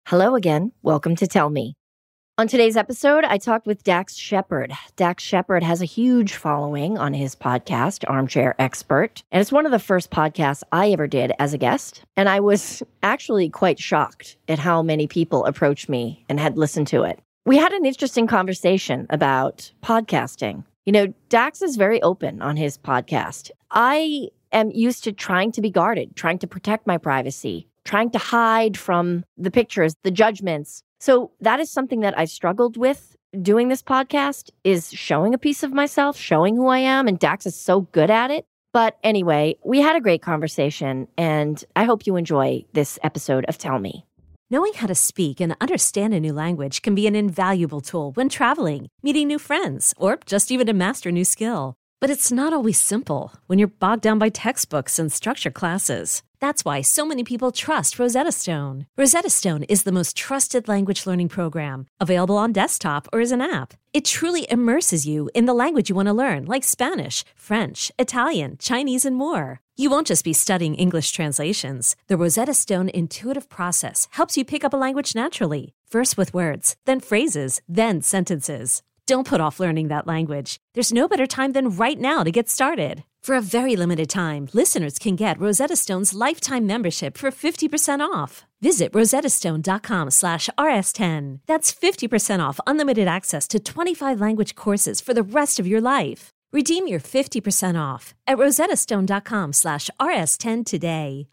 Hello again. Welcome to Tell Me. On today's episode, I talked with Dax Shepard. Dax Shepard has a huge following on his podcast, Armchair Expert, and it's one of the first podcasts I ever did as a guest. And I was actually quite shocked at how many people approached me and had listened to it. We had an interesting conversation about podcasting. You know, Dax is very open on his podcast. I am used to trying to be guarded, trying to protect my privacy, trying to hide from the pictures, the judgments. So that is something that I've struggled with doing this podcast, is showing a piece of myself, showing who I am, and Dax is so good at it. But anyway, we had a great conversation, and I hope you enjoy this episode of Tell Me. Knowing how to speak and understand a new language can be an invaluable tool when traveling, meeting new friends, or just even to master a new skill. But it's not always simple when you're bogged down by textbooks and structured classes. That's why so many people trust Rosetta Stone. Rosetta Stone is the most trusted language learning program, available on desktop or as an app. It truly immerses you in the language you want to learn, like Spanish, French, Italian, Chinese, and more. You won't just be studying English translations. The Rosetta Stone intuitive process helps you pick up a language naturally, first with words, then phrases, then sentences. Don't put off learning that language. There's no better time than right now to get started. For a very limited time, listeners can get Rosetta Stone's lifetime membership for 50% off. Visit rosettastone.com/rs10. That's 50% off unlimited access to 25 language courses for the rest of your life. Redeem your 50% off at rosettastone.com/rs10 today.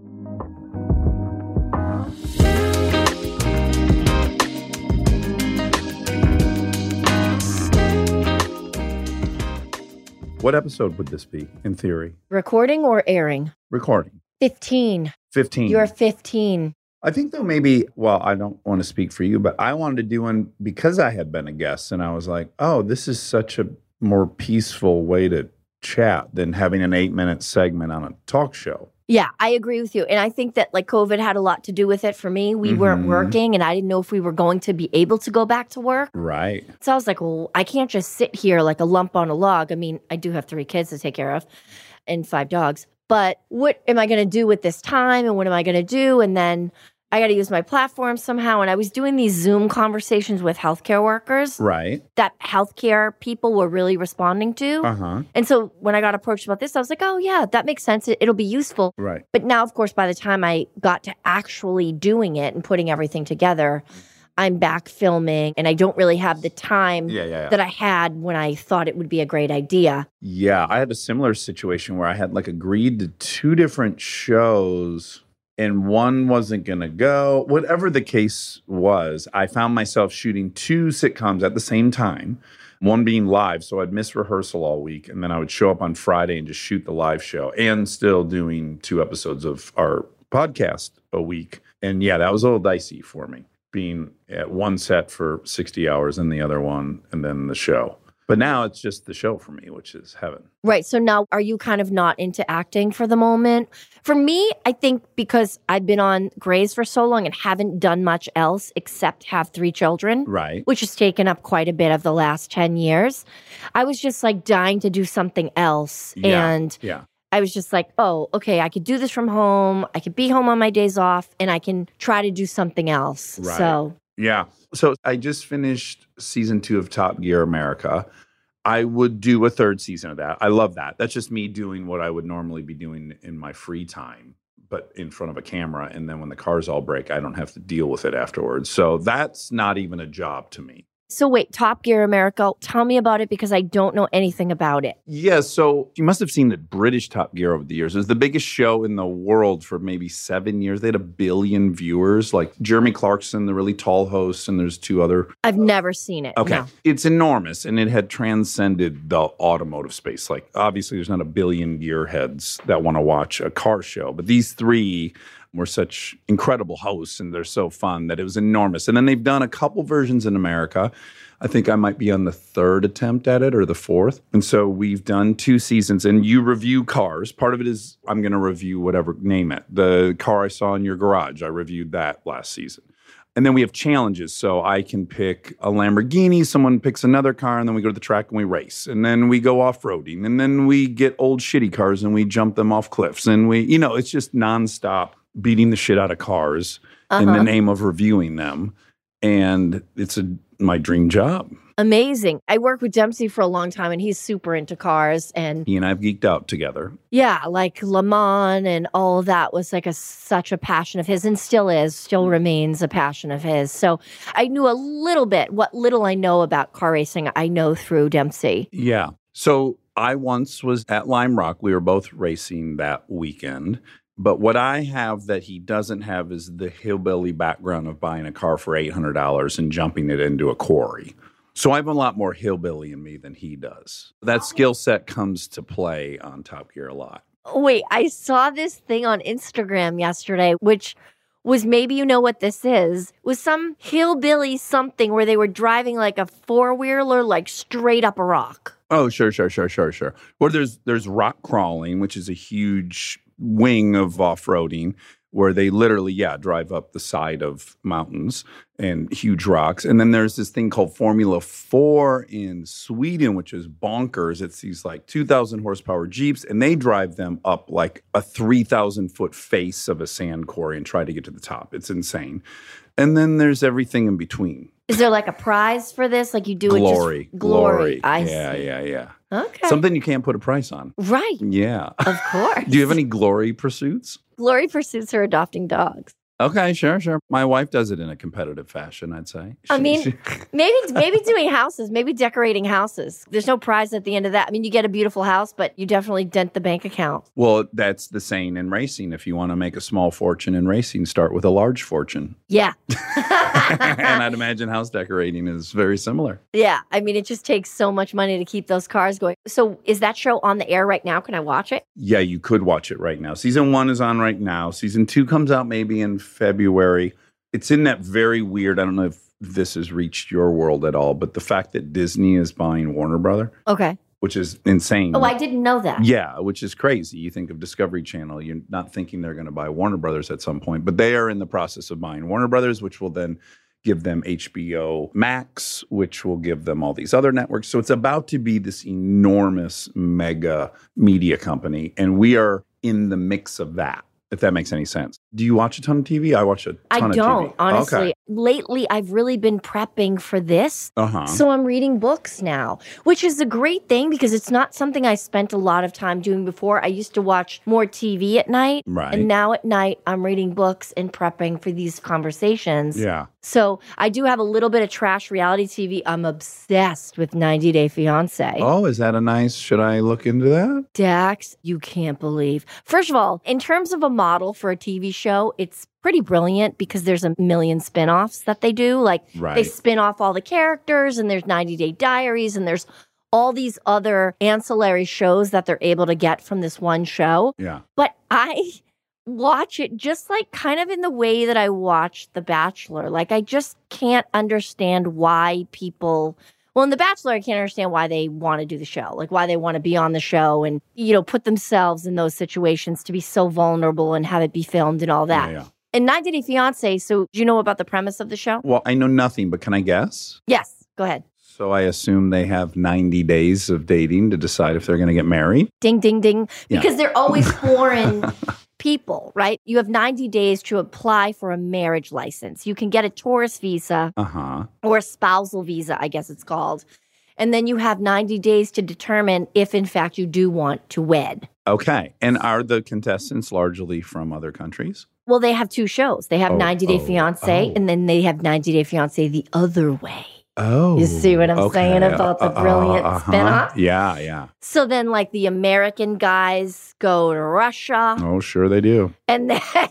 What episode would this be, in theory? Recording or airing? Recording. 15. 15. You're 15. I think, though, maybe, well, I don't want to speak for you, but I wanted to do one because I had been a guest, and I was like, oh, this is such a more peaceful way to chat than having an 8-minute segment on a talk show. Yeah, I agree with you. And I think that like COVID had a lot to do with it for me. We weren't working and I didn't know if we were going to be able to go back to work. Right. So I was like, well, I can't just sit here like a lump on a log. I mean, I do have 3 kids to take care of and 5 dogs. But what am I going to do with this time? And what am I going to do? And then I got to use my platform somehow. And I was doing these Zoom conversations with healthcare workers. Right. That healthcare people were really responding to. Uh-huh. And so when I got approached about this, I was like, oh, yeah, that makes sense. It'll be useful. Right. But now, of course, by the time I got to actually doing it and putting everything together, I'm back filming and I don't really have the time that I had when I thought it would be a great idea. Yeah, I had a similar situation where I had like agreed to 2 different shows and one wasn't going to go. Whatever the case was, I found myself shooting 2 sitcoms at the same time, one being live. So I'd miss rehearsal all week, and then I would show up on Friday and just shoot the live show and still doing 2 episodes of our podcast a week. And yeah, that was a little dicey for me, being at one set for 60 hours and the other one, and then the show. But now it's just the show for me, which is heaven. Right. So now are you kind of not into acting for the moment? For me, I think because I've been on Grey's for so long and haven't done much else except have 3 children, right, which has taken up quite a bit of the last 10 years, I was just like dying to do something else. And I was just like, oh, okay, I could do this from home. I could be home on my days off and I can try to do something else. Right. So So I just finished season 2 of Top Gear America. I would do a 3rd season of that. I love that. That's just me doing what I would normally be doing in my free time, but in front of a camera. And then when the cars all break, I don't have to deal with it afterwards. So that's not even a job to me. So wait, Top Gear America, tell me about it because I don't know anything about it. Yeah, so you must have seen the British Top Gear over the years. It was the biggest show in the world for maybe 7 years. They had 1 billion viewers, like Jeremy Clarkson, the really tall host, and there's 2 other. I've never seen it. Okay. No. It's enormous, and it had transcended the automotive space. Like, obviously, there's not 1 billion gearheads that want to watch a car show, but these 3 were such incredible hosts, and they're so fun that it was enormous. And then they've done a couple versions in America. I think I might be on the 3rd attempt at it or the 4th. And so we've done 2 seasons, and you review cars. Part of it is I'm going to review whatever, name it. The car I saw in your garage, I reviewed that last season. And then we have challenges. So I can pick a Lamborghini, someone picks another car, and then we go to the track and we race. And then we go off-roading. And then we get old shitty cars and we jump them off cliffs. And we, it's just nonstop beating the shit out of cars. in the name of reviewing them. And it's my dream job. Amazing. I worked with Dempsey for a long time, and he's super into cars. And He and I have geeked out together. yeah, like Le Mans and all of that was like such a passion of his, and still remains a passion of his. So I knew a little bit. What little I know about car racing, I know through Dempsey. Yeah. So I once was at Lime Rock. We were both racing that weekend. But what I have that he doesn't have is the hillbilly background of buying a car for $800 and jumping it into a quarry. So I have a lot more hillbilly in me than he does. That skill set comes to play on Top Gear a lot. Wait, I saw this thing on Instagram yesterday, which was, maybe you know what this is, was some hillbilly something where they were driving like a four-wheeler like straight up a rock. Oh, sure. Well, there's rock crawling, which is a huge wing of off-roading where they literally, drive up the side of mountains and huge rocks. And then there's this thing called Formula 4 in Sweden, which is bonkers. It's these like 2,000 horsepower Jeeps, and they drive them up like a 3,000-foot face of a sand quarry and try to get to the top. It's insane. And then there's everything in between. Is there like a prize for this? Like you do Glory. it just glory. I see. Yeah. Okay. Something you can't put a price on. Right. Yeah. Of course. Do you have any glory pursuits? Glory pursuits her adopting dogs. Okay, sure. My wife does it in a competitive fashion, I'd say. I mean, maybe doing houses, maybe decorating houses. There's no prize at the end of that. I mean, you get a beautiful house, but you definitely dent the bank account. Well, that's the saying in racing. If you want to make a small fortune in racing, start with a large fortune. Yeah. And I'd imagine house decorating is very similar. Yeah. I mean, it just takes so much money to keep those cars going. So is that show on the air right now? Can I watch it? Yeah, you could watch it right now. Season 1 is on right now. Season 2 comes out maybe in February. It's in that very weird, I don't know if this has reached your world at all, but the fact that Disney is buying Warner Brother. Okay. Which is insane. Oh, I didn't know that. Yeah, which is crazy. You think of Discovery Channel, you're not thinking they're going to buy Warner Brothers at some point, but they are in the process of buying Warner Brothers, which will then give them HBO Max, which will give them all these other networks. So it's about to be this enormous mega media company, and we are in the mix of that, if that makes any sense. Do you watch a ton of TV? I watch a ton of TV. I don't, honestly. Okay. Lately, I've really been prepping for this. So I'm reading books now, which is a great thing because it's not something I spent a lot of time doing before. I used to watch more TV at night. Right. And now at night, I'm reading books and prepping for these conversations. Yeah. So I do have a little bit of trash reality TV. I'm obsessed with 90 Day Fiancé. Oh, is that a nice, should I look into that? Dax, you can't believe. First of all, in terms of a model for a TV show, it's pretty brilliant because there's a million spinoffs that they do. Like they spin off all the characters, and there's 90 Day Diaries, and there's all these other ancillary shows that they're able to get from this one show. Yeah. But I watch it just like kind of in the way that I watch The Bachelor. Like I just can't understand why people... Well, in The Bachelor, I can't understand why they want to do the show, like why they want to be on the show and, put themselves in those situations to be so vulnerable and have it be filmed and all that. Yeah. And 90 Day Fiancé, so do you know about the premise of the show? Well, I know nothing, but can I guess? Yes, go ahead. So I assume they have 90 days of dating to decide if they're going to get married? Ding, ding, ding. Yeah. Because they're always foreign people, right? You have 90 days to apply for a marriage license. You can get a tourist visa or a spousal visa, I guess it's called. And then you have 90 days to determine if, in fact, you do want to wed. Okay. And are the contestants largely from other countries? Well, they have two shows. They have 90 Day Fiancé, and then they have 90 Day Fiancé the other way. Oh. You see what I'm saying about the brilliant spinoff? Yeah. So then, like, the American guys go to Russia. Oh, sure they do. And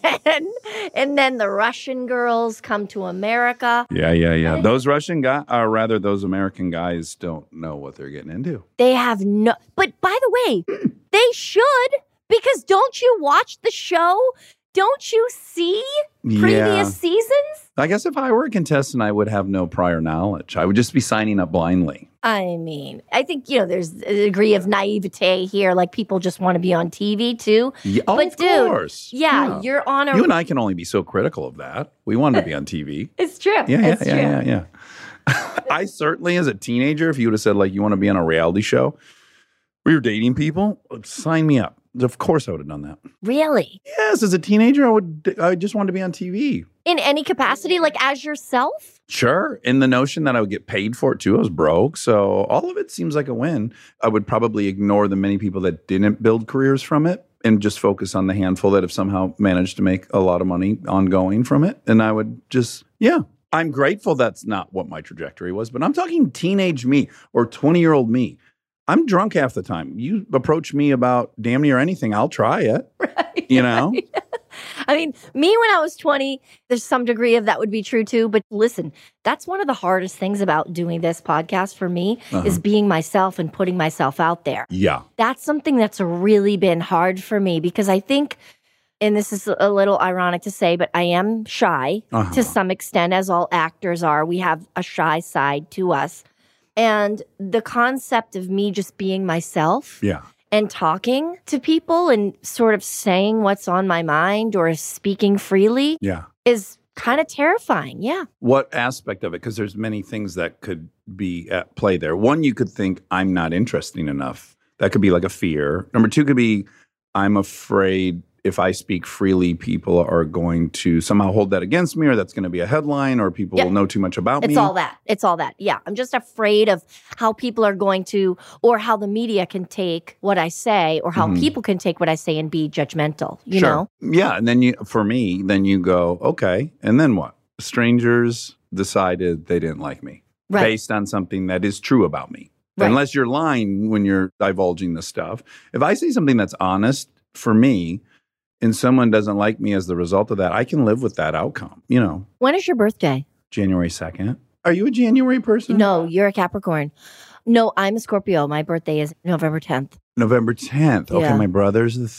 then the Russian girls come to America. Yeah. Those Russian guys, or rather, those American guys don't know what they're getting into. They have no... But by the way, they should, because don't you watch the show? Don't you see previous seasons? I guess if I were a contestant, I would have no prior knowledge. I would just be signing up blindly. I mean, I think, there's a degree of naivete here. Like, people just want to be on TV, too. Yeah, but of course. Yeah, you're on a... You and I can only be so critical of that. We wanted to be on TV. It's true. Yeah. I certainly, as a teenager, if you would have said, like, you want to be on a reality show where you're dating people, sign me up. Of course I would have done that. Really? Yes, as a teenager, I just wanted to be on TV. In any capacity, like as yourself? Sure. In the notion that I would get paid for it too. I was broke. So all of it seems like a win. I would probably ignore the many people that didn't build careers from it and just focus on the handful that have somehow managed to make a lot of money ongoing from it. And I would just, I'm grateful that's not what my trajectory was, but I'm talking teenage me or 20-year-old me. I'm drunk half the time. You approach me about damn near anything, I'll try it. Right. You know? I mean, me when I was 20, there's some degree of that would be true too. But listen, that's one of the hardest things about doing this podcast for me is being myself and putting myself out there. Yeah. That's something that's really been hard for me because I think, and this is a little ironic to say, but I am shy to some extent, as all actors are. We have a shy side to us. And the concept of me just being myself and talking to people and sort of saying what's on my mind or speaking freely is kind of terrifying. Yeah. What aspect of it? Because there's many things that could be at play there. One, you could think I'm not interesting enough. That could be like a fear. Number two could be I'm afraid if I speak freely, people are going to somehow hold that against me, or that's going to be a headline, or people will know too much about me. It's all that. It's all that. Yeah. I'm just afraid of how people are going to, or how the media can take what I say, or how people can take what I say and be judgmental, you know? Yeah. And then you go, okay. And then what? Strangers decided they didn't like me based on something that is true about me. Right. Unless you're lying when you're divulging the stuff. If I say something that's honest for me, and someone doesn't like me as the result of that, I can live with that outcome, you know. When is your birthday? January 2nd. Are you a January person? No, you're a Capricorn. No, I'm a Scorpio. My birthday is November 10th. November 10th. Okay, Yeah. my brother's the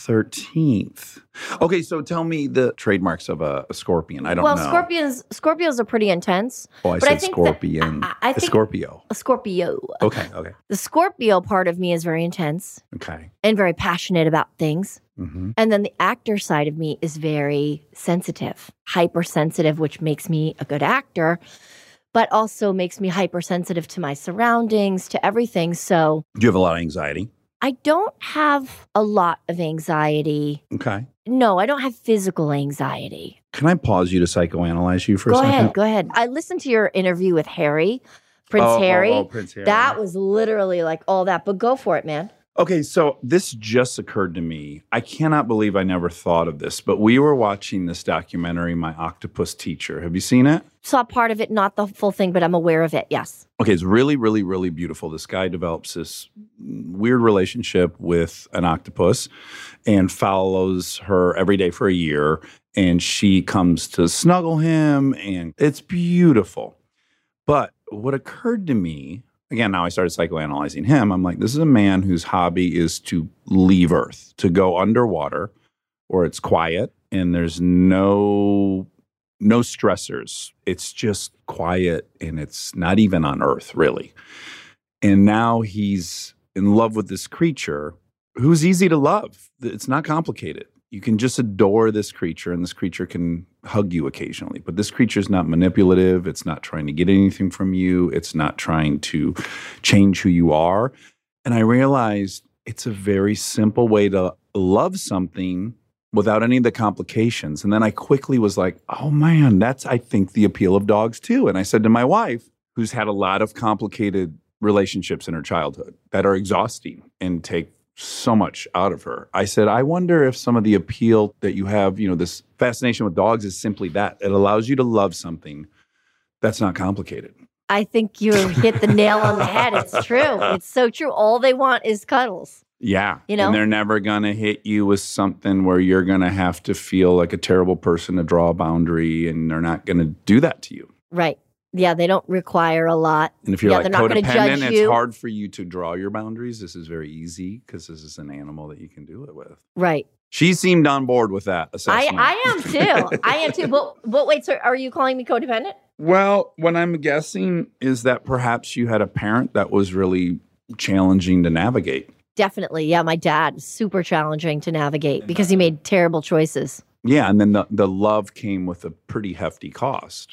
13th. Okay, so tell me the trademarks of a scorpion. I don't know. Well, Scorpios are pretty intense. Oh, I but said think scorpion. I think Scorpio. a Scorpio. Okay. The Scorpio part of me is very intense Okay. and very passionate about things. Mm-hmm. And then the actor side of me is very sensitive, hypersensitive, which makes me a good actor, but also makes me hypersensitive to my surroundings, to everything. So Do you have a lot of anxiety? I don't have a lot of anxiety. Okay. No, I don't have physical anxiety. Can I pause you to psychoanalyze you for a second? Go ahead. I listened to your interview with Harry, Prince Harry. Oh, Prince Harry. That was literally like all that, but go for it, man. Okay, so this just occurred to me. I cannot believe I never thought of this, but we were watching this documentary, My Octopus Teacher. Have you seen it? Saw part of it, not the full thing, but I'm aware of it, yes. Okay, it's really, really, really beautiful. This guy develops this weird relationship with an octopus and follows her every day for a year, and she comes to snuggle him, and it's beautiful. But what occurred to me, again, now I started psychoanalyzing him. I'm like, this is a man whose hobby is to leave Earth, to go underwater where it's quiet and there's no stressors. It's just quiet and it's not even on Earth, really. And now he's in love with this creature who's easy to love. It's not complicated. You can just adore this creature, and this creature can hug you occasionally. But this creature is not manipulative. It's not trying to get anything from you. It's not trying to change who you are. And I realized it's a very simple way to love something without any of the complications. And then I quickly was like, oh man, that's, I think, the appeal of dogs too. And I said to my wife, who's had a lot of complicated relationships in her childhood that are exhausting and take so much out of her. I said, I wonder if some of the appeal that you have, you know, this fascination with dogs is simply that. It allows you to love something that's not complicated. I think you hit the nail on the head. It's true. It's so true. All they want is cuddles. Yeah. You know? And they're never going to hit you with something where you're going to have to feel like a terrible person to draw a boundary, and they're not going to do that to you. Right. Yeah, they don't require a lot. And if you're like they're not gonna codependent, judge it's you. hard for you to draw your boundaries. This is very easy because this is an animal that you can do it with. Right. She seemed on board with that assessment. I am too. I am too. But wait, so are you calling me codependent? Well, what I'm guessing is that perhaps you had a parent that was really challenging to navigate. Definitely. Yeah, my dad was super challenging to navigate because he made terrible choices. Yeah, and then the love came with a pretty hefty cost.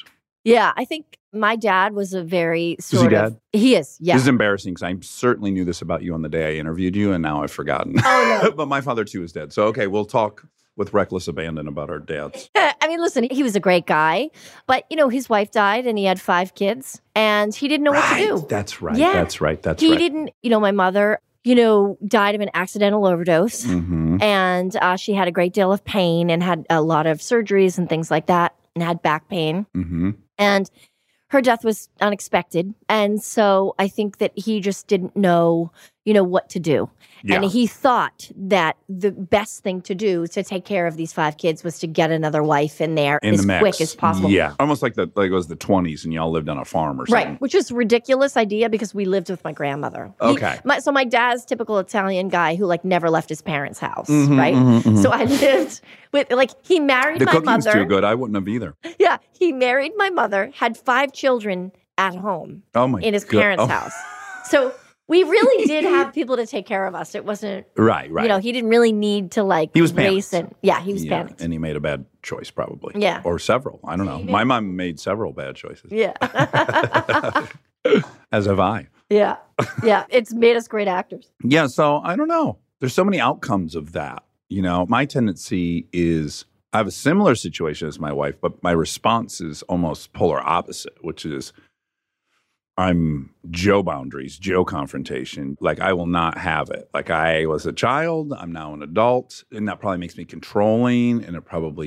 Yeah, I think my dad was a very Is he sort dead? of... He is, yeah. This is embarrassing because I certainly knew this about you on the day I interviewed you, and now I've forgotten. Oh, no. But my father, too, is dead. So, okay, we'll talk with reckless abandon about our dads. I mean, listen, he was a great guy, but, his wife died and he had 5 kids and he didn't know what to do. That's right. Yeah. That's right. That's He right. didn't, my mother, died of an accidental overdose. Mm-hmm. And she had a great deal of pain and had a lot of surgeries and things like that and had back pain. Mm-hmm. And her death was unexpected. And so I think that he just didn't know, what to do. Yeah. And he thought that the best thing to do to take care of these 5 kids was to get another wife in there In as the mix. quick as possible. Yeah. Almost like it was the 20s and y'all lived on a farm or something. Right, which is a ridiculous idea because we lived with my grandmother. Okay. So my dad's typical Italian guy who never left his parents' house, Mhm, right? mhm, mhm. So I lived with he married The my cooking's mother. too good. I wouldn't have either. Yeah, he married my mother, had 5 children at home Oh, my in his God. parents' Oh. house. So we really did have people to take care of us. It wasn't, Right, right. he didn't really need to He was race panicked. he was Yeah, panicked. and he made a bad choice, probably. Yeah. Or several. I don't know. My mom made several bad choices. Yeah. As have I. Yeah. Yeah. It's made us great actors. Yeah, so I don't know. There's so many outcomes of that. My tendency is I have a similar situation as my wife, but my response is almost polar opposite, which is I'm Joe boundaries, Joe confrontation. I will not have it. I was a child, I'm now an adult, and that probably makes me controlling, and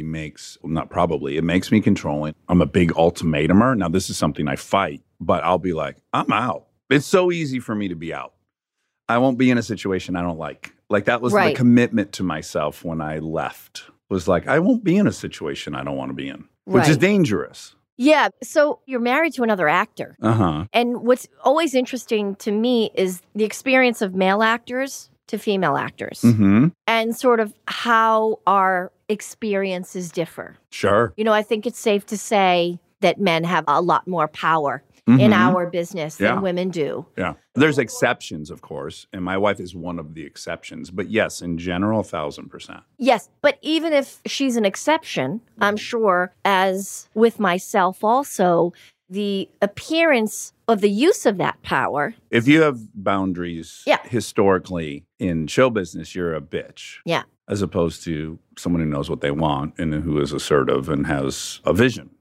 it makes me controlling. I'm a big ultimatumer. Now, this is something I fight, but I'll be like, I'm out. It's so easy for me to be out. I won't be in a situation I don't like. That was the Right. commitment to myself when I left. Was I won't be in a situation I don't want to be in, which is Right. dangerous. Yeah. So you're married to another actor. Uh-huh. And what's always interesting to me is the experience of male actors to female actors Mm-hmm. and sort of how our experiences differ. Sure. I think it's safe to say that men have a lot more power in Mhm. our business Yeah. than women do. Yeah. There's exceptions, of course, and my wife is one of the exceptions. But yes, in general, 1,000%. Yes, but even if she's an exception, I'm sure, as with myself also, the appearance of the use of that power. If you have boundaries Yeah. historically in show business, you're a bitch. Yeah. As opposed to someone who knows what they want and who is assertive and has a vision.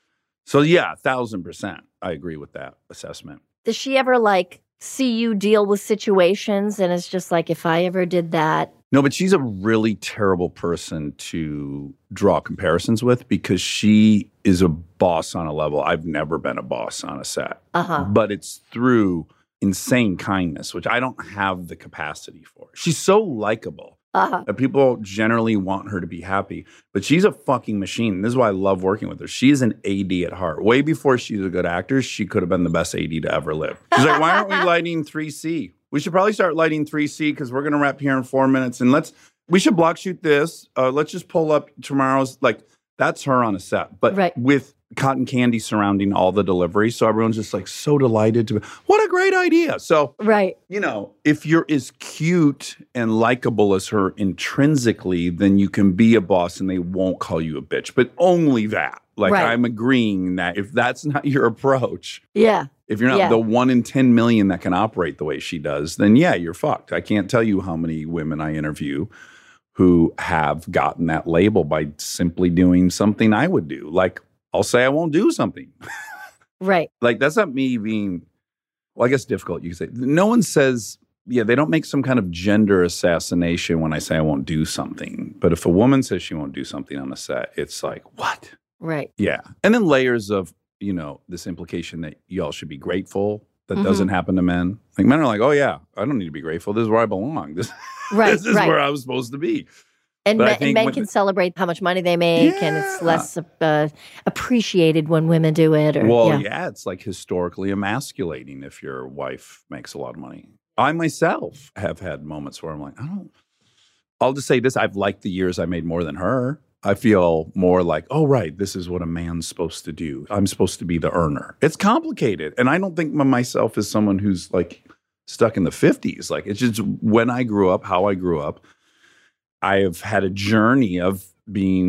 So yeah, 1,000%. I agree with that assessment. Does she ever see you deal with situations and it's just if I ever did that? No, but she's a really terrible person to draw comparisons with because she is a boss on a level I've never been a boss on a set. Uh-huh. But it's through insane kindness, which I don't have the capacity for. She's so likable. Uh-huh. People generally want her to be happy, but she's a fucking machine. This is why I love working with her. She is an AD at heart. Way before she's a good actor, she could have been the best AD to ever live. She's like, why aren't we lighting 3C? We should probably start lighting 3C because we're going to wrap here in 4 minutes. And we should block shoot this. Let's just pull up tomorrow's, that's her on a set. But Right. with cotton candy surrounding all the delivery. So everyone's just so delighted to be, what a great idea. So Right. if you're as cute and likable as her intrinsically, then you can be a boss and they won't call you a bitch. But only that. Right. I'm agreeing that if that's not your approach, Yeah. if you're not Yeah. the 1 in 10 million that can operate the way she does, then yeah, you're fucked. I can't tell you how many women I interview who have gotten that label by simply doing something I would do. I'll say I won't do something. Right. That's not me being, I guess difficult. You say, no one says, they don't make some kind of gender assassination when I say I won't do something. But if a woman says she won't do something on a set, it's what? Right. Yeah. And then layers of, this implication that y'all should be grateful that Mhm. doesn't happen to men. Men are oh yeah, I don't need to be grateful. This is where I belong. This, Right. this is right. where I was supposed to be. And But I men, think men when- can celebrate how much money they make, and it's Yeah. less appreciated when women do it. Or, Well, yeah. yeah, it's historically emasculating if your wife makes a lot of money. I myself have had moments where I'm I'll just say this. I've liked the years I made more than her. I feel more oh, right, this is what a man's supposed to do. I'm supposed to be the earner. It's complicated. And I don't think of myself as someone who's stuck in the 50s. It's just when I grew up, how I grew up. I have had a journey of being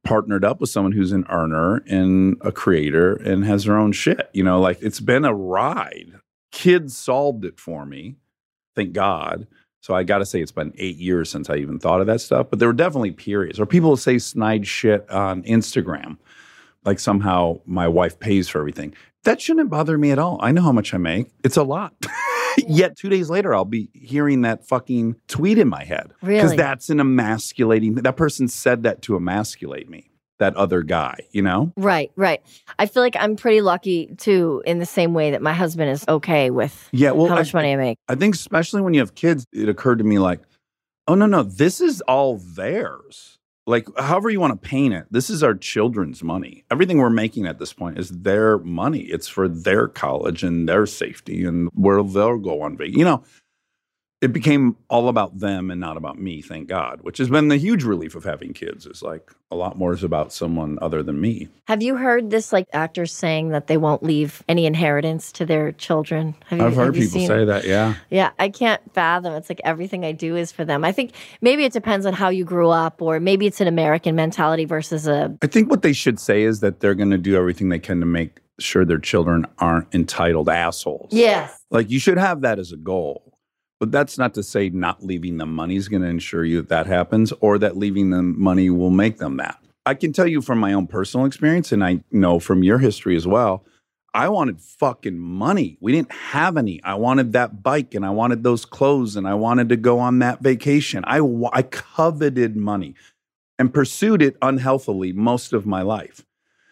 partnered up with someone who's an earner and a creator and has their own shit. You know, like it's been a ride. Kids solved it for me. Thank God. So I got to say it's been 8 years since I even thought of that stuff. But there were definitely periods. Or people say snide shit on Instagram. Like somehow my wife pays for everything. That shouldn't bother me at all. I know how much I make. It's a lot. Yet 2 days later, I'll be hearing that fucking tweet in my head. Really? Because that's an emasculating, that person said that to emasculate me, that other guy, you know? Right. I feel like I'm pretty lucky too, in the same way that my husband is okay with how much money I make. I think especially when you have kids, it occurred to me like, oh, no, this is all theirs. Like, however you want to paint it, this is our children's money. Everything we're making at this point is their money. It's for their college and their safety and where they'll go on vacation. You know, it became all about them and not about me, thank God, which has been the huge relief of having kids. Is like a lot more is about someone other than me. Have you heard this, like actors saying that they won't leave any inheritance to their children? I've heard people say that, yeah. Yeah, I can't fathom. It's like everything I do is for them. I think maybe it depends on how you grew up, or maybe it's an American mentality versus a... I think what they should say is that they're going to do everything they can to make sure their children aren't entitled assholes. Yes. Like you should have that as a goal. But that's not to say not leaving them money is going to ensure you that happens, or that leaving them money will make them that. I can tell you from my own personal experience, and I know from your history as well, I wanted fucking money. We didn't have any. I wanted that bike, and I wanted those clothes, and I wanted to go on that vacation. I coveted money and pursued it unhealthily most of my life.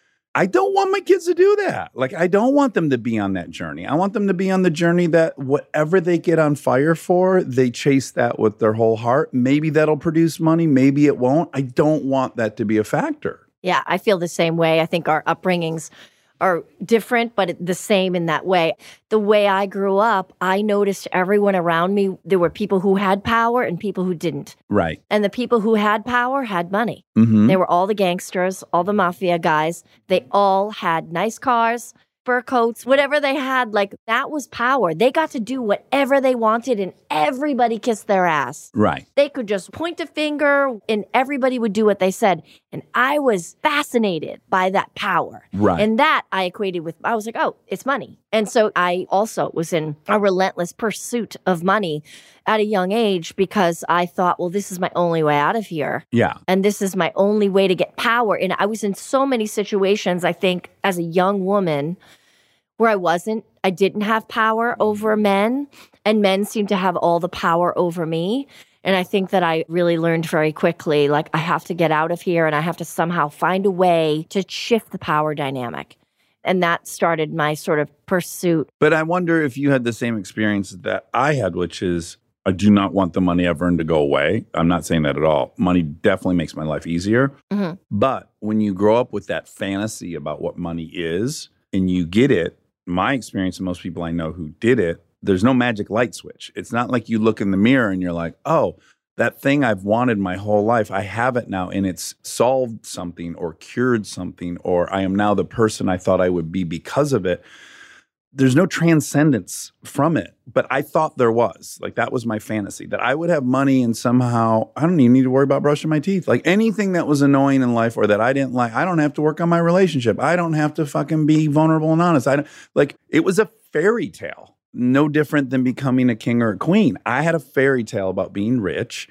I don't want my kids to do that. Like, I don't want them to be on that journey. I want them to be on the journey that whatever they get on fire for, they chase that with their whole heart. Maybe that'll produce money. Maybe it won't. I don't want that to be a factor. Yeah, I feel the same way. I think our upbringings are different, but the same in that way. The way I grew up, I noticed everyone around me, there were people who had power and people who didn't. Right. And the people who had power had money. Mm-hmm. They were all the gangsters, all the mafia guys. They all had nice cars, fur coats, whatever they had. Like, that was power. They got to do whatever they wanted and everybody kissed their ass. Right. They could just point a finger and everybody would do what they said. And I was fascinated by that power. Right. And that I equated with, I was like, oh, it's money. And so I also was in a relentless pursuit of money at a young age because I thought, well, this is my only way out of here. Yeah. And this is my only way to get power. And I was in so many situations, I think, as a young woman where I didn't have power over men, and men seemed to have all the power over me. And I think that I really learned very quickly, like, I have to get out of here and I have to somehow find a way to shift the power dynamic. And that started my sort of pursuit. But I wonder if you had the same experience that I had, which is I do not want the money I've earned to go away. I'm not saying that at all. Money definitely makes my life easier. Mm-hmm. But when you grow up with that fantasy about what money is and you get it, my experience and most people I know who did it, there's no magic light switch. It's not like you look in the mirror and you're like, oh, that thing I've wanted my whole life, I have it now and it's solved something or cured something, or I am now the person I thought I would be because of it. There's no transcendence from it, but I thought there was. Like, that was my fantasy, that I would have money and somehow I don't even need to worry about brushing my teeth. Like, anything that was annoying in life or that I didn't like, I don't have to work on my relationship. I don't have to fucking be vulnerable and honest. It was a fairy tale, no different than becoming a king or a queen. I had a fairy tale about being rich,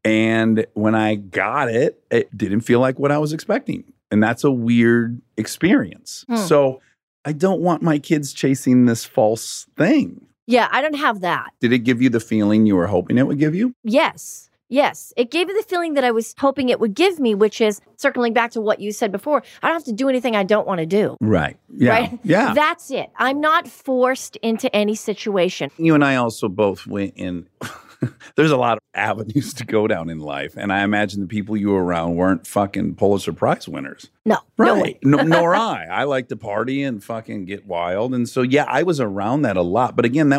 and when I got it, it didn't feel like what I was expecting. And that's a weird experience. So I don't want my kids chasing this false thing. Yeah, I don't have that. Did it give you the feeling you were hoping it would give you? Yes. It gave me the feeling that I was hoping it would give me, which is circling back to what you said before. I don't have to do anything I don't want to do. Right. Yeah. Right? Yeah. That's it. I'm not forced into any situation. You and I also both went in. There's a lot of avenues to go down in life. And I imagine the people you were around weren't fucking Pulitzer Prize winners. No. Right. No way. Nor I. I like to party and fucking get wild. And so, yeah, I was around that a lot. But again,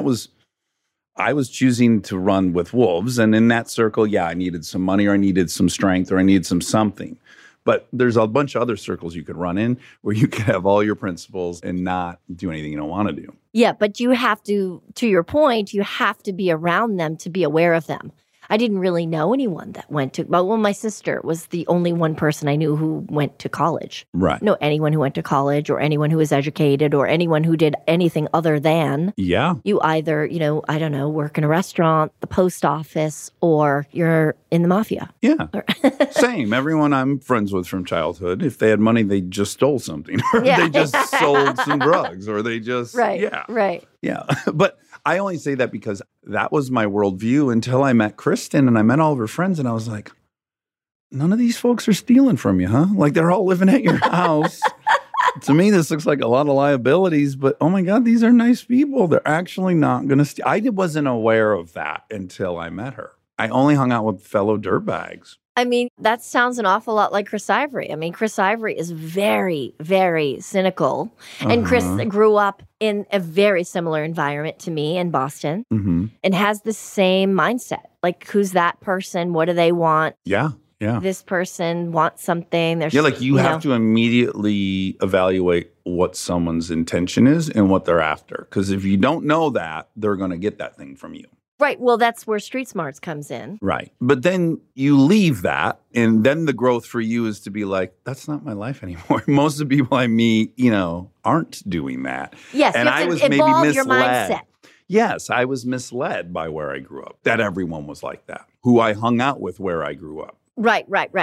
I was choosing to run with wolves. And in that circle, yeah, I needed some money, or I needed some strength, or I needed some something. But there's a bunch of other circles you could run in where you could have all your principles and not do anything you don't want to do. Yeah, but you have to your point, you have to be around them to be aware of them. I didn't really know anyone that went to, well, my sister was the only one person I knew who went to college. Right. No, anyone who went to college or anyone who was educated or anyone who did anything other than you either, I don't know, work in a restaurant, the post office, or you're in the mafia. Yeah. Same. Everyone I'm friends with from childhood, if they had money, they just stole something or they just sold some drugs or they just, Right. Yeah. But I only say that because that was my worldview until I met Kristen and I met all of her friends and I was like, none of these folks are stealing from you, huh? Like they're all living at your house. To me, this looks like a lot of liabilities, but oh my God, these are nice people. They're actually not going to steal. I wasn't aware of that until I met her. I only hung out with fellow dirtbags. I mean, that sounds an awful lot like Chris Ivory. I mean, Chris Ivory is very, very cynical. And Chris grew up in a very similar environment to me in Boston and has the same mindset. Like, who's that person? What do they want? Yeah. This person wants something. You have to immediately evaluate what someone's intention is and what they're after. Because if you don't know that, they're going to get that thing from you. Right. Well, that's where street smarts comes in. Right. But then you leave that, and then the growth for you is to be like, that's not my life anymore. Most of the people I meet, aren't doing that. Yes. And you have I to was maybe evolve misled. your mindset. Yes, I was misled by where I grew up, that everyone was like that, who I hung out with where I grew up. Right.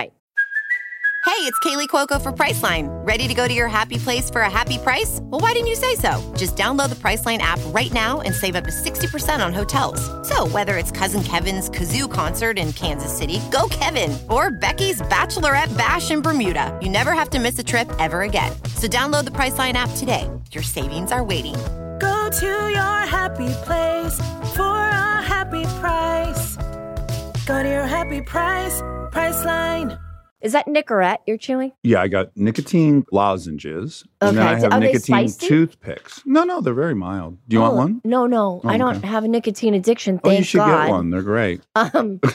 Hey, it's Kaylee Cuoco for Priceline. Ready to go to your happy place for a happy price? Well, why didn't you say so? Just download the Priceline app right now and save up to 60% on hotels. So whether it's Cousin Kevin's Kazoo Concert in Kansas City, go Kevin, or Becky's Bachelorette Bash in Bermuda, you never have to miss a trip ever again. So download the Priceline app today. Your savings are waiting. Go to your happy place for a happy price. Go to your happy price, Priceline. Is that Nicorette you're chewing? Yeah, I got nicotine lozenges. And then I have Are they nicotine spicy? toothpicks. No, they're very mild. Do you want one? No. Oh, I don't have a nicotine addiction, Oh, thank you should God. get one. They're great. But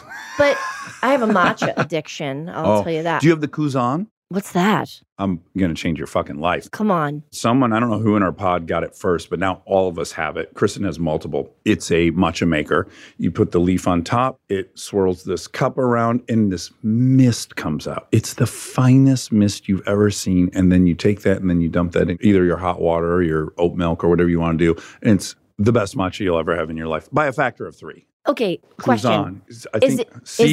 I have a matcha addiction, I'll tell you that. Do you have the Kuzan? What's that? I'm going to change your fucking life. Come on. Someone, I don't know who in our pod got it first, but now all of us have it. Kristen has multiple. It's a matcha maker. You put the leaf on top, it swirls this cup around, and this mist comes out. It's the finest mist you've ever seen. And then you take that and then you dump that in either your hot water or your oat milk or whatever you want to do. And it's the best matcha you'll ever have in your life by a factor of 3. Okay, question. Kuzan. I think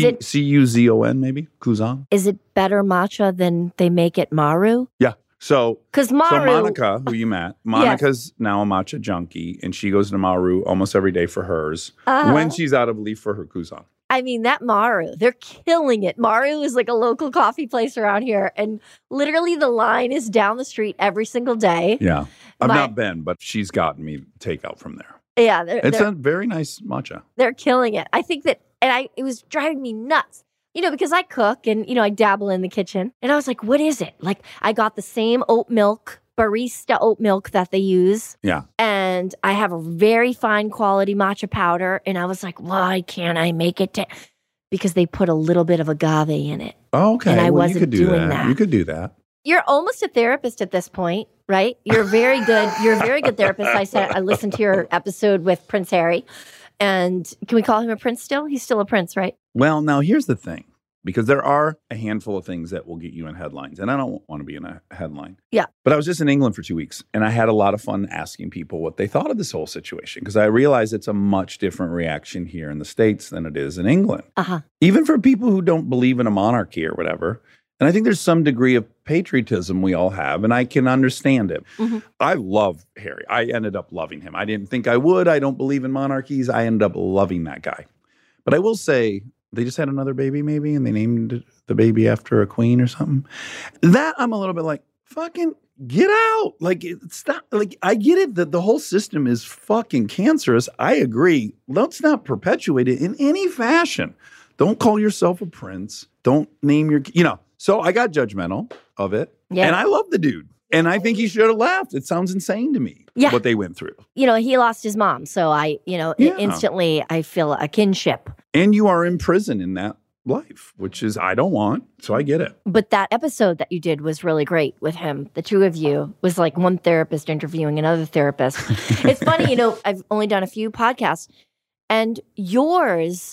Cuzon maybe? Kuzan? Is it better matcha than they make at Maru? Yeah. So Maru... Monica, who you met, Monica's now a matcha junkie, and she goes to Maru almost every day for hers when she's out of leaf for her Kuzan. I mean, that Maru, they're killing it. Maru is like a local coffee place around here, and literally the line is down the street every single day. Yeah. I've not been, but she's gotten me takeout from there. Yeah. It's a very nice matcha. They're killing it. I think that, it was driving me nuts. Because I cook and, I dabble in the kitchen. And I was like, what is it? Like, I got the same oat milk, barista oat milk that they use. Yeah. And I have a very fine quality matcha powder. And I was like, why can't I make it? Because they put a little bit of agave in it. Oh, okay. And I wasn't wasn't doing that. You could do that. You're almost a therapist at this point, right? You're very good. You're a very good therapist. I listened to your episode with Prince Harry. And can we call him a prince still? He's still a prince, right? Well, now here's the thing. Because there are a handful of things that will get you in headlines. And I don't want to be in a headline. Yeah. But I was just in England for 2 weeks. And I had a lot of fun asking people what they thought of this whole situation. Because I realize it's a much different reaction here in the States than it is in England. Even for people who don't believe in a monarchy or whatever. And I think there's some degree of patriotism we all have, and I can understand it. I love Harry. I ended up loving him. I didn't think I would. I don't believe in monarchies. I ended up loving that guy. But I will say, they just had another baby maybe, and they named the baby after a queen or something. That I'm a little bit like, fucking get out. Like, it's not, like, I get it that the whole system is fucking cancerous. I agree. Let's not perpetuate it in any fashion. Don't call yourself a prince. Don't name your, So I got judgmental of it. Yeah. And I love the dude. And I think he should have left. It sounds insane to me, what they went through. He lost his mom. So instantly I feel a kinship. And you are in prison in that life, which is I don't want. So I get it. But that episode that you did was really great with him. The two of you was like one therapist interviewing another therapist. It's funny, I've only done a few podcasts. And yours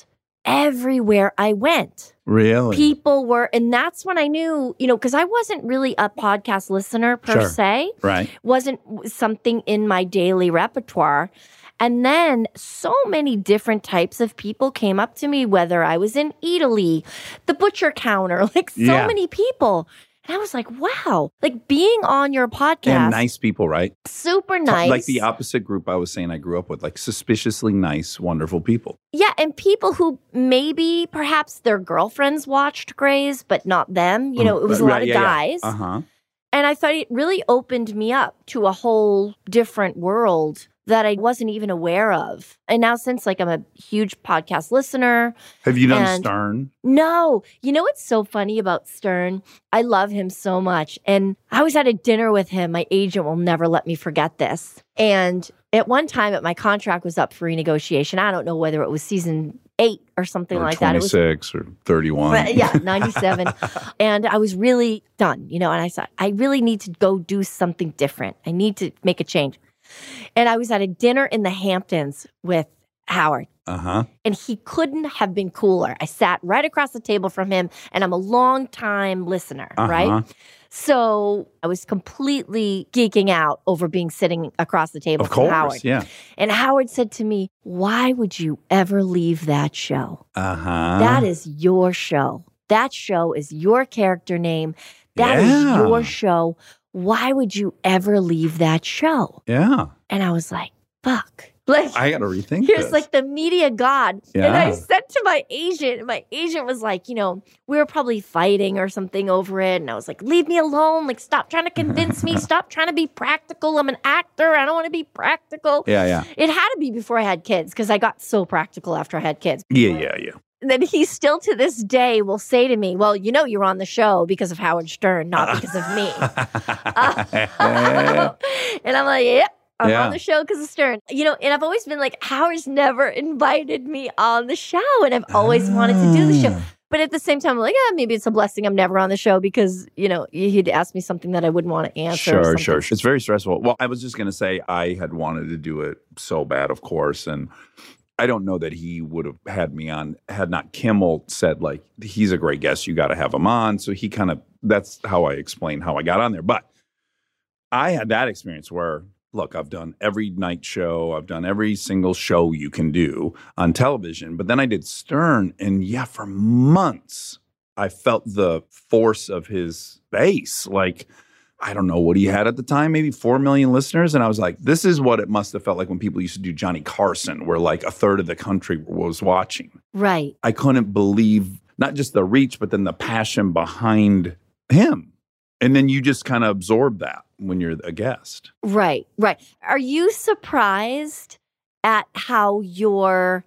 everywhere I went. Really? People were, and that's when I knew, because I wasn't really a podcast listener per se. Right. Wasn't something in my daily repertoire. And then so many different types of people came up to me, whether I was in Italy, the butcher counter, like so many people. And I was like, wow, like being on your podcast. And nice people, right? Super nice. Like the opposite group I was saying I grew up with, like suspiciously nice, wonderful people. Yeah, and people who maybe perhaps their girlfriends watched Grey's, but not them. It was a lot of guys. Yeah. Uh-huh. And I thought it really opened me up to a whole different world that I wasn't even aware of. And now since I'm a huge podcast listener. Have you done Stern? No. You know what's so funny about Stern? I love him so much. And I was at a dinner with him. My agent will never let me forget this. And at one time, my contract was up for renegotiation. I don't know whether it was season 8 or something like that. It was 26 or 31. Yeah, 97. And I was really done, and I thought, I really need to go do something different. I need to make a change. And I was at a dinner in the Hamptons with Howard. Uh-huh. And he couldn't have been cooler. I sat right across the table from him, and I'm a long-time listener, right? So I was completely geeking out over being sitting across the table from Howard. Yeah. And Howard said to me, why would you ever leave that show? Uh-huh. That is your show. That show is your character name. That is your show. Why would you ever leave that show? Yeah. And I was like, fuck. Like, I got to rethink here's this. like the media god. Yeah. And I said to my agent was like, we were probably fighting or something over it. And I was like, leave me alone. Like, stop trying to convince me. Stop trying to be practical. I'm an actor. I don't want to be practical. Yeah. It had to be before I had kids because I got so practical after I had kids. Yeah. And then he still to this day will say to me, well, you're on the show because of Howard Stern, not because of me. And I'm like, yep. I'm on the show because of Stern. And I've always been like, Howard's never invited me on the show. And I've always wanted to do the show. But at the same time, I'm like, maybe it's a blessing I'm never on the show because, he'd ask me something that I wouldn't want to answer. Sure. It's very stressful. Well, I was just going to say I had wanted to do it so bad, of course. And I don't know that he would have had me on had not Kimmel said, like, he's a great guest. You got to have him on. So he that's how I explained how I got on there. But I had that experience where, look, I've done every night show. I've done every single show you can do on television. But then I did Stern. And for months, I felt the force of his bass. Like, I don't know what he had at the time, maybe 4 million listeners. And I was like, this is what it must have felt like when people used to do Johnny Carson, where like a third of the country was watching. Right. I couldn't believe not just the reach, but then the passion behind him. And then you just kind of absorb that when you're a guest. Right. Are you surprised at how your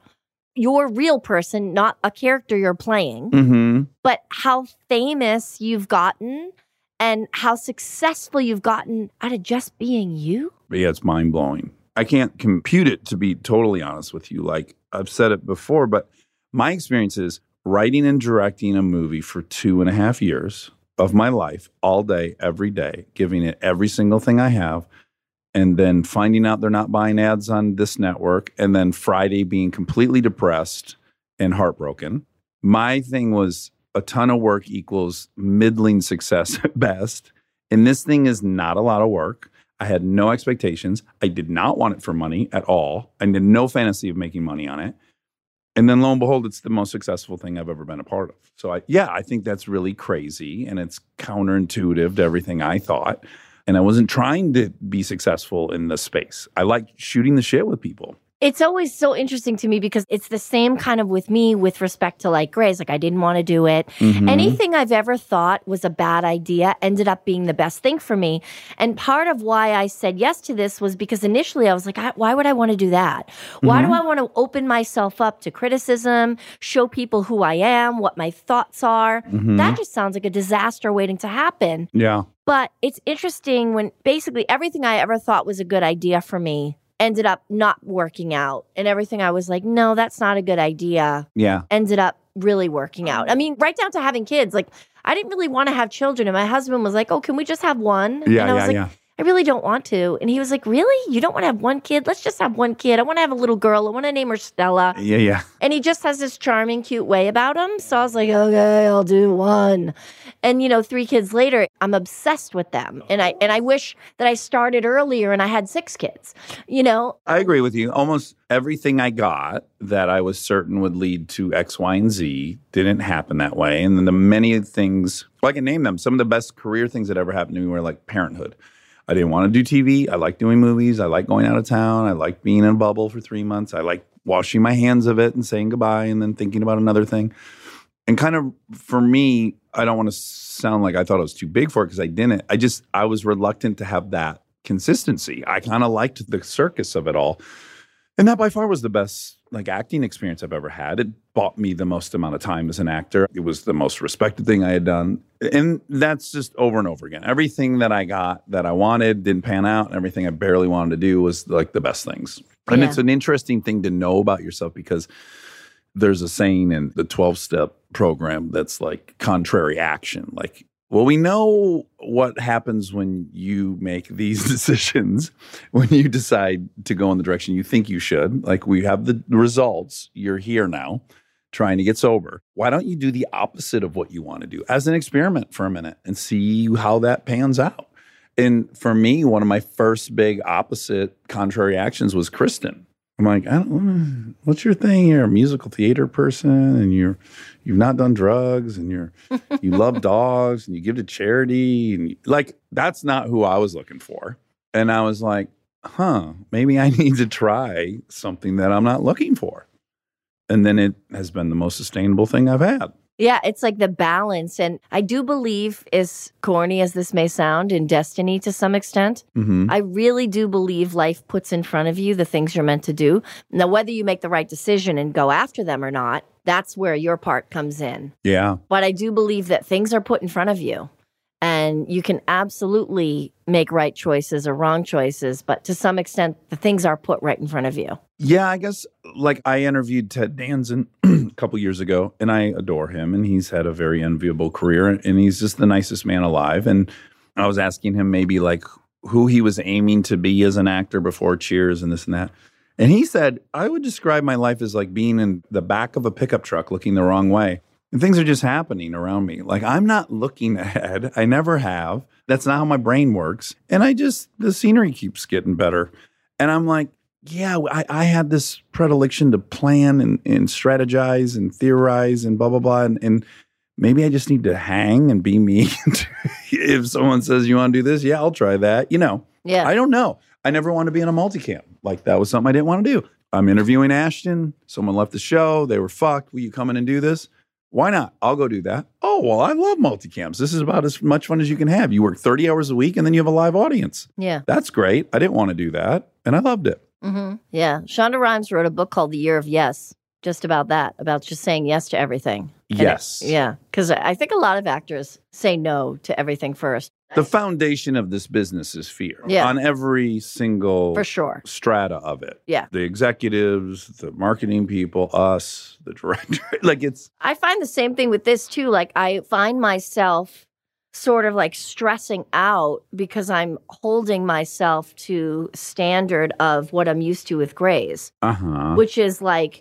real person, not a character you're playing, but how famous you've gotten and how successful you've gotten out of just being you? Yeah, it's mind-blowing. I can't compute it, to be totally honest with you. Like, I've said it before, but my experience is writing and directing a movie for 2.5 years of my life, all day, every day, giving it every single thing I have, and then finding out they're not buying ads on this network, and then Friday being completely depressed and heartbroken. My thing was a ton of work equals middling success at best. And this thing is not a lot of work. I had no expectations. I did not want it for money at all. I had no fantasy of making money on it. And then lo and behold, it's the most successful thing I've ever been a part of. So I think that's really crazy. And it's counterintuitive to everything I thought. And I wasn't trying to be successful in the space. I like shooting the shit with people. It's always so interesting to me because it's the same kind of with me with respect to like Grey's. Like I didn't want to do it. Anything I've ever thought was a bad idea ended up being the best thing for me. And part of why I said yes to this was because initially I was like, why would I want to do that? Why do I want to open myself up to criticism, show people who I am, what my thoughts are? That just sounds like a disaster waiting to happen. Yeah. But it's interesting when basically everything I ever thought was a good idea for me ended up not working out. And everything I was like, no, that's not a good idea. Yeah. Ended up really working out. I mean, right down to having kids. Like, I didn't really want to have children. And my husband was like, oh, can we just have one? Yeah, and I was like, yeah. I really don't want to. And he was like, really? You don't want to have one kid? Let's just have one kid. I want to have a little girl. I want to name her Stella. Yeah. And he just has this charming, cute way about him. So I was like, okay, I'll do one. And, 3 kids later, I'm obsessed with them. And I wish that I started earlier and I had 6 kids, I agree with you. Almost everything I got that I was certain would lead to X, Y, and Z didn't happen that way. And then the many things, I can name them. Some of the best career things that ever happened to me were like parenthood. I didn't want to do TV. I like doing movies. I like going out of town. I like being in a bubble for 3 months. I like washing my hands of it and saying goodbye and then thinking about another thing. And kind of for me, I don't want to sound like I thought it was too big for it because I didn't. I was reluctant to have that consistency. I kind of liked the circus of it all. And that by far was the best acting experience I've ever had. It bought me the most amount of time as an actor. It was the most respected thing I had done. And that's just over and over again. Everything that I got that I wanted didn't pan out. And everything I barely wanted to do was the best things. And it's an interesting thing to know about yourself because there's a saying in the 12-step program that's contrary action. We know what happens when you make these decisions, when you decide to go in the direction you think you should. We have the results. You're here now trying to get sober. Why don't you do the opposite of what you want to do as an experiment for a minute and see how that pans out? And for me, one of my first big opposite contrary actions was Kristen. I'm like, what's your thing? You're a musical theater person and you've not done drugs and you love dogs and you give to charity. And that's not who I was looking for. And I was like, maybe I need to try something that I'm not looking for. And then it has been the most sustainable thing I've had. Yeah, it's the balance. And I do believe, as corny as this may sound, in destiny to some extent. Mm-hmm. I really do believe life puts in front of you the things you're meant to do. Now, whether you make the right decision and go after them or not, that's where your part comes in. Yeah. But I do believe that things are put in front of you. And you can absolutely make right choices or wrong choices. But to some extent, the things are put right in front of you. Yeah, I guess I interviewed Ted Danson a couple years ago, and I adore him, and he's had a very enviable career, and he's just the nicest man alive. And I was asking him maybe who he was aiming to be as an actor before Cheers and this and that. And he said, I would describe my life as being in the back of a pickup truck looking the wrong way. And things are just happening around me. I'm not looking ahead. I never have. That's not how my brain works. And the scenery keeps getting better. And I'm like, yeah, I had this predilection to plan and strategize and theorize and blah, blah, blah. And maybe I just need to hang and be me. If someone says, you want to do this? Yeah, I'll try that. Yeah. I don't know. I never wanted to be in a multicam. That was something I didn't want to do. I'm interviewing Ashton. Someone left the show. They were fucked. Will you come in and do this? Why not? I'll go do that. Oh, well, I love multicams. This is about as much fun as you can have. You work 30 hours a week and then you have a live audience. Yeah. That's great. I didn't want to do that. And I loved it. Mm-hmm. Yeah. Shonda Rhimes wrote a book called The Year of Yes, just about that, about just saying yes to everything. Yes. Yeah. Because I think a lot of actors say no to everything first. The foundation of this business is fear. Yeah. On every single for sure strata of it. Yeah. The executives, the marketing people, us, the director. I find the same thing with this too. I find myself sort of stressing out because I'm holding myself to standard of what I'm used to with Grey's, which is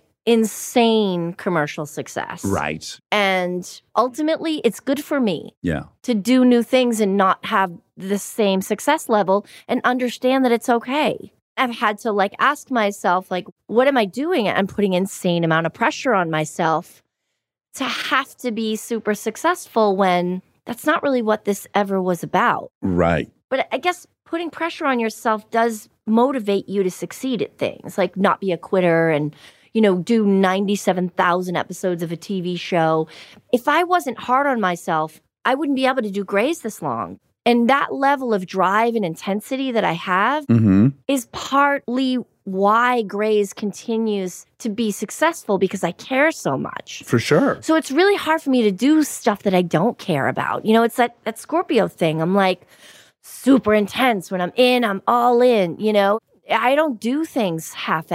insane commercial success. Right. And ultimately, it's good for me to do new things and not have the same success level and understand that it's okay. I've had to ask myself, what am I doing? I'm putting insane amount of pressure on myself to have to be super successful when that's not really what this ever was about. Right. But I guess putting pressure on yourself does motivate you to succeed at things, not be a quitter and do 97,000 episodes of a TV show. If I wasn't hard on myself, I wouldn't be able to do Grey's this long. And that level of drive and intensity that I have is partly why Grey's continues to be successful because I care so much. For sure. So it's really hard for me to do stuff that I don't care about. It's that Scorpio thing. I'm super intense. When I'm in, I'm all in, I don't do things half-assed.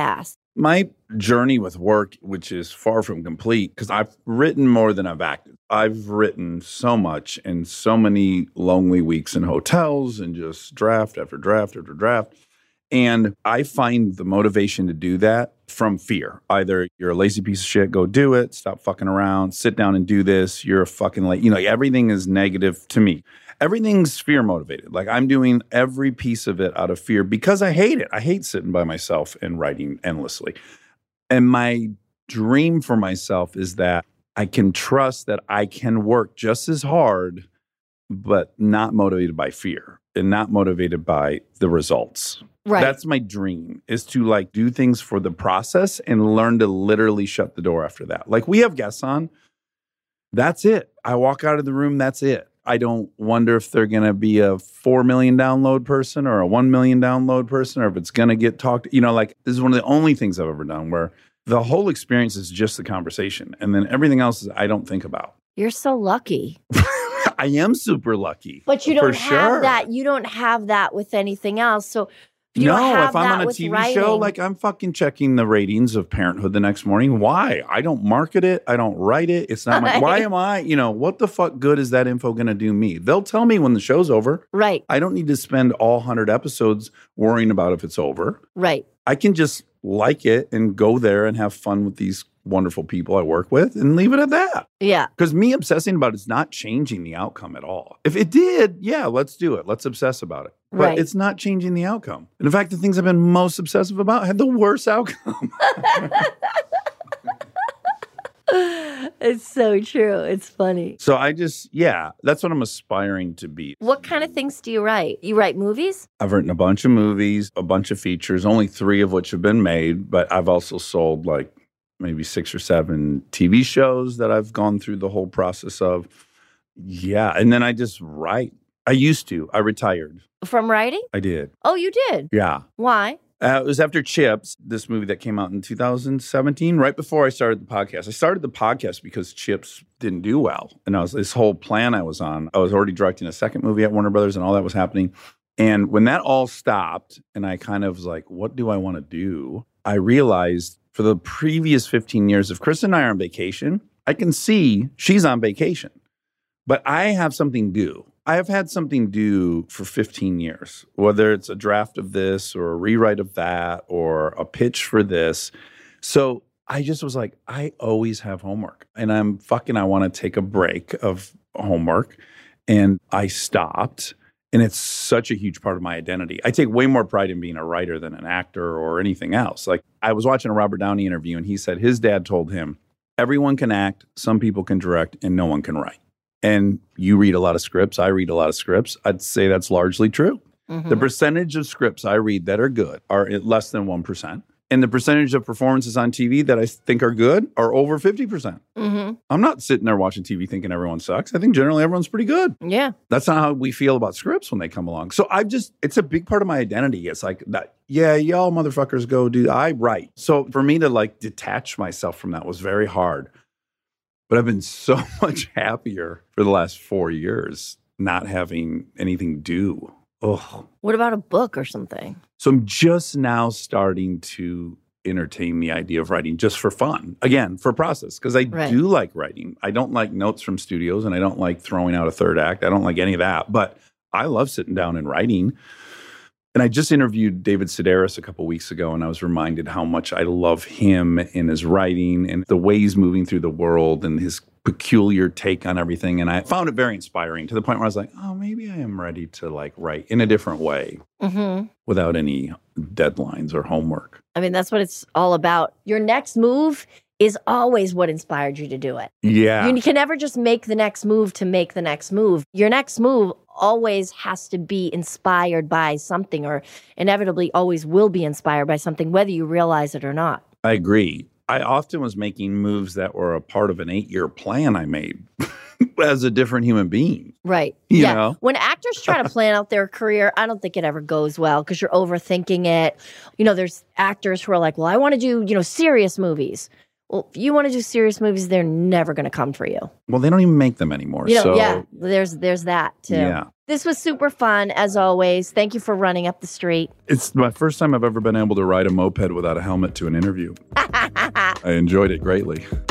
My journey with work, which is far from complete, because I've written more than I've acted. I've written so much and so many lonely weeks in hotels and just draft after draft after draft. And I find the motivation to do that from fear. Either you're a lazy piece of shit, go do it, stop fucking around, sit down and do this. You're a fucking everything is negative to me. Everything's fear motivated. Like I'm doing every piece of it out of fear because I hate it. I hate sitting by myself and writing endlessly. And my dream for myself is that I can trust that I can work just as hard, but not motivated by fear and not motivated by the results. Right. That's my dream, is to do things for the process and learn to literally shut the door after that. Like we have guests on. That's it. I walk out of the room. That's it. I don't wonder if they're going to be a 4 million download person or a 1 million download person, or if it's going to get talked. This is one of the only things I've ever done where the whole experience is just the conversation. And then everything else is I don't think about. You're so lucky. I am super lucky. But you don't for have sure. that. You don't have that with anything else. So if you don't have if I'm that on a with TV writing, show, I'm fucking checking the ratings of Parenthood the next morning. Why? I don't market it. I don't write it. It's not my, why am I, what the fuck good is that info going to do me? They'll tell me when the show's over. Right. I don't need to spend all 100 episodes worrying about if it's over. Right. I can just like it and go there and have fun with these wonderful people I work with and leave it at that. Yeah. Because me obsessing about it's not changing the outcome at all. If it did, yeah, let's do it. Let's obsess about it. But Right. it's not changing the outcome. And in fact, the things I've been most obsessive about had the worst outcome. It's so true. It's funny. So that's what I'm aspiring to be. What kind of things do you write? You write movies? I've written a bunch of movies, a bunch of features, only 3 of which have been made, but I've also sold maybe 6 or 7 TV shows that I've gone through the whole process of. Yeah. And then I just write. I used to. I retired. From writing? I did. Oh, you did? Yeah. Why? It was after Chips, this movie that came out in 2017, right before I started the podcast. I started the podcast because Chips didn't do well. And this whole plan I was on. I was already directing a second movie at Warner Brothers and all that was happening. And when that all stopped and I kind of was like, what do I want to do? I realized for the previous 15 years, if Chris and I are on vacation, I can see she's on vacation. But I have something due. I have had something due for 15 years, whether it's a draft of this or a rewrite of that or a pitch for this. So I just was like, I always have homework and I want to take a break of homework. And I stopped. And it's such a huge part of my identity. I take way more pride in being a writer than an actor or anything else. I was watching a Robert Downey interview and he said his dad told him, everyone can act, some people can direct, and no one can write. And you read a lot of scripts. I read a lot of scripts. I'd say that's largely true. Mm-hmm. The percentage of scripts I read that are good are less than 1%. And the percentage of performances on TV that I think are good are over 50%. Mm-hmm. I'm not sitting there watching TV thinking everyone sucks. I think generally everyone's pretty good. Yeah. That's not how we feel about scripts when they come along. So it's a big part of my identity. It's like that, yeah, y'all motherfuckers go do, I write. So for me to detach myself from that was very hard. But I've been so much happier for the last 4 years not having anything due. Ugh. What about a book or something? So I'm just now starting to entertain the idea of writing just for fun. Again, for process, because I do like writing. I don't like notes from studios and I don't like throwing out a third act. I don't like any of that. But I love sitting down and writing. And I just interviewed David Sedaris a couple weeks ago, and I was reminded how much I love him in his writing and the way he's moving through the world and his peculiar take on everything. And I found it very inspiring to the point where I was like, oh, maybe I am ready to write in a different way without any deadlines or homework. I mean, that's what it's all about. Your next move is always what inspired you to do it. Yeah. You can never just make the next move to make the next move. Your next move always has to be inspired by something, or inevitably always will be inspired by something, whether you realize it or not. I agree. I often was making moves that were a part of an 8-year plan I made as a different human being. Right. You know? When actors try to plan out their career, I don't think it ever goes well because you're overthinking it. There's actors who are like, well, I want to do, serious movies. Well, if you want to do serious movies, they're never going to come for you. Well, they don't even make them anymore. Yeah, there's that too. Yeah. This was super fun, as always. Thank you for running up the street. It's my first time I've ever been able to ride a moped without a helmet to an interview. I enjoyed it greatly.